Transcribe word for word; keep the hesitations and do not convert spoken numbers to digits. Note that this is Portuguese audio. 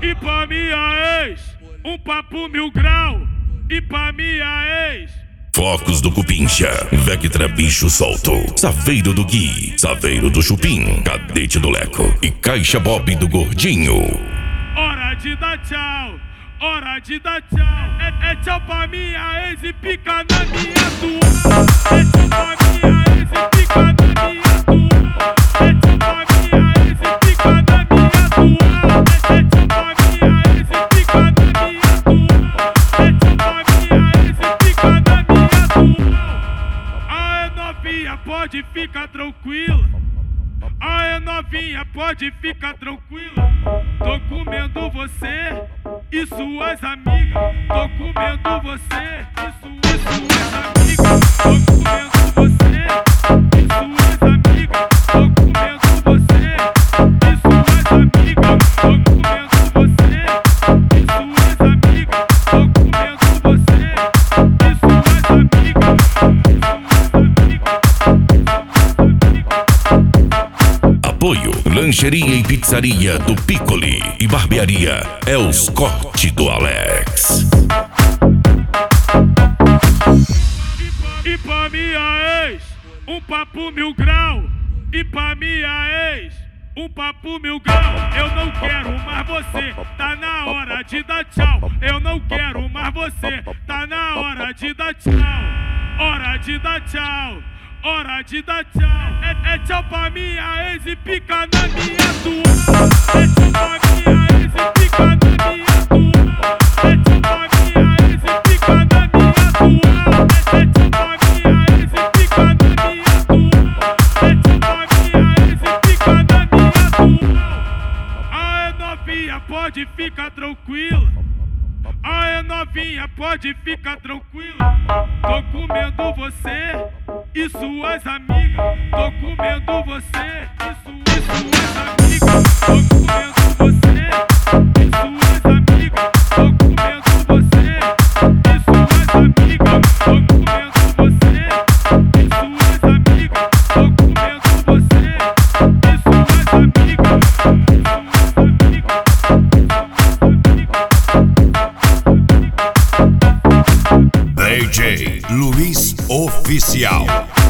E pra minha ex, um papo mil grau. E pra minha ex, Flocos do Cupincha, Vectra Bicho Solto, Saveiro do Gui, Saveiro do Chupim, Cadete do Leco e Caixa Bob do Gordinho. hora de dar tchau, hora de dar tchau. É, é tchau pra minha ex e pica na minha tua. É tchau pra minha ex e pica na minha tua. É tchau pra minha ex e pica na minha tua. É tchau pra minha ex e pica na minha tua. É tchau pra minha ex e pica na minha tua. Aê novinha, pode ficar tranquila. Aê novinha, pode ficar tranquila. Tô comendo você e suas amigas. Tô comendo você e suas amigas. Tô comendo você e suas amigas. Tô comendo você e suas amigas. Tô comendo você e suas amigas. Tô comendo você e suas amigas. Apoio, lancheria e pizzaria do Piccoli e barbearia Els Corte do Alex. E pra minha ex, um papo mil grau. E pra minha ex, um papo mil grau. Eu não quero mais você, tá na hora de dar tchau. Eu não quero mais você, tá na hora de dar tchau. Hora de dar tchau, hora de dar tchau. É, é tchau pra minha ex e pica na minha tua. É tchau pra minha ex e pica na minha tua. É tchau pra minha ex e pica na minha tua. É tchau pra minha ex e pica na minha tua. É tchau pra minha ex e pica na minha tua. Aê novinha, pode ficar tranquila. Aê novinha, pode ficar tranquila. Tô comendo você e suas amigas. Tô comendo você e suas amigas. Tô comendo você e suas amigas. Tô comendo você e suas amigas. Tô comendo você e suas amigas. Tô comendo você e suas amigas. D J Luiz Oficial.